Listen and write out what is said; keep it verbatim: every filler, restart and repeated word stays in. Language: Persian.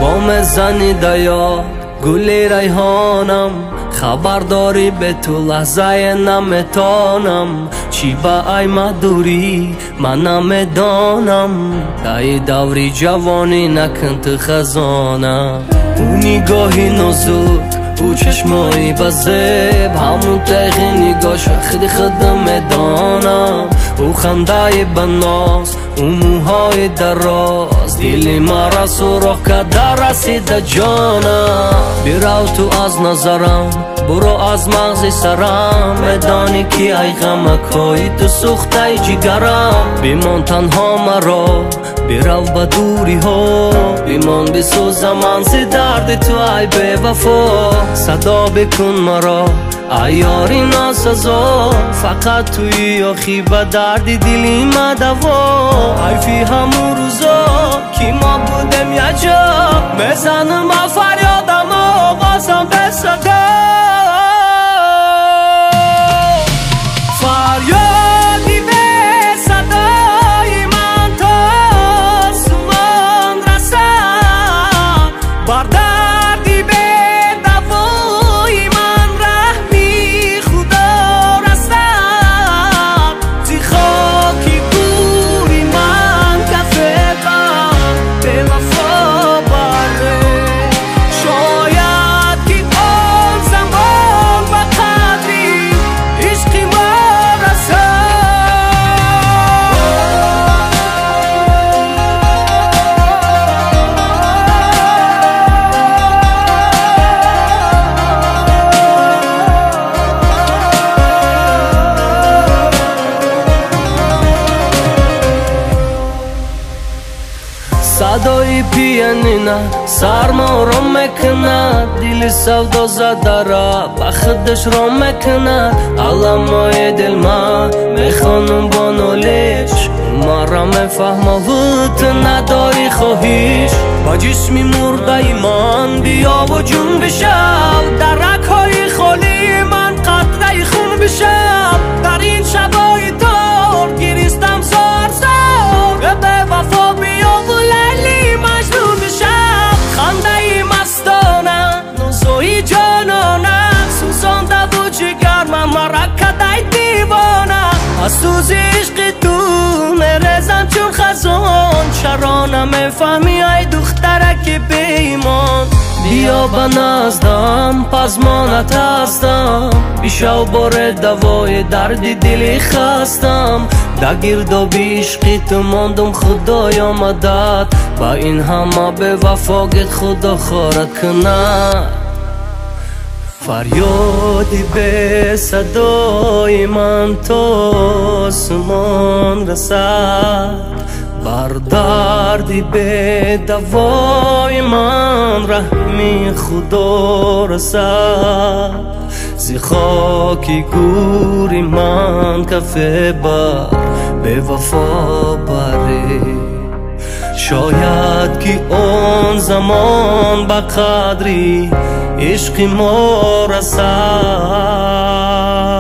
پام زنیده یا گلی ریحانم خبر داری به تو لحظه نمیتانم چی با ای مدوری من نمیدانم دای دوری جوانی نکن تو خزانه او نگاهی نازک او چشمایی بزیب همون تغی نگاش خیلی خودم میدانم او خنده بناس او موهای دراز دیلی مرا سراخ کرده رسیده جانم بیرو تو از نظرم برو از مغز سرم میدانی که ای غمکایی تو سوخته جگرم بیمان تنها مرا بیرو با دوری ها بیمان بسوزم من زی درد تو ای بی وفا صدا بکن مرا ای یاری ناسزا فقط توی آخی با دردی دلی ما دوا ای فی همون روزا کی ما بودم یه جا بزنم با فریادم و بازم به صدا فریادی به صدای من تا سمان رسد بر دردی به دوای من رحمی خدا رسد زی خاکی گوری من کفه بر به وفا بره شاید که آن زمان با قدری عشقی ما رسد صدای پیانینا سرما رو میکنه دل سودا زده را با خودش رو میکنه علمای دل من میخوانم با نالش ما را میفهمه و تو نداری خواهیش با جسمی مرده من بیا و جون بشم در رگهای خالی من قطره خون بشم در این شبای تار گریستم سار سار به وفا بیا و لیلی مجنون بشم خنده مستانه نوزوی جانانه سوزانده و جگر من مرا کدای دیوانه از سوز عشق تو میرزم چون خزان چرا نمیفهمی ای دختره که به ایمان بیا به نزدم پزمانت هستم بیشو بار دوای درد دلی خستم در گردابی عشقی تو ماندم خدایا مدد با این همه به وفاقت خدا خارت کنه فریادی به صدای من تا آسمان رسد بر دردی به دوای من رحمی خدا رسد زی خاکی گوری من کفه بر به وفا بره شاید که آن زمان با قدری عشق ما رسد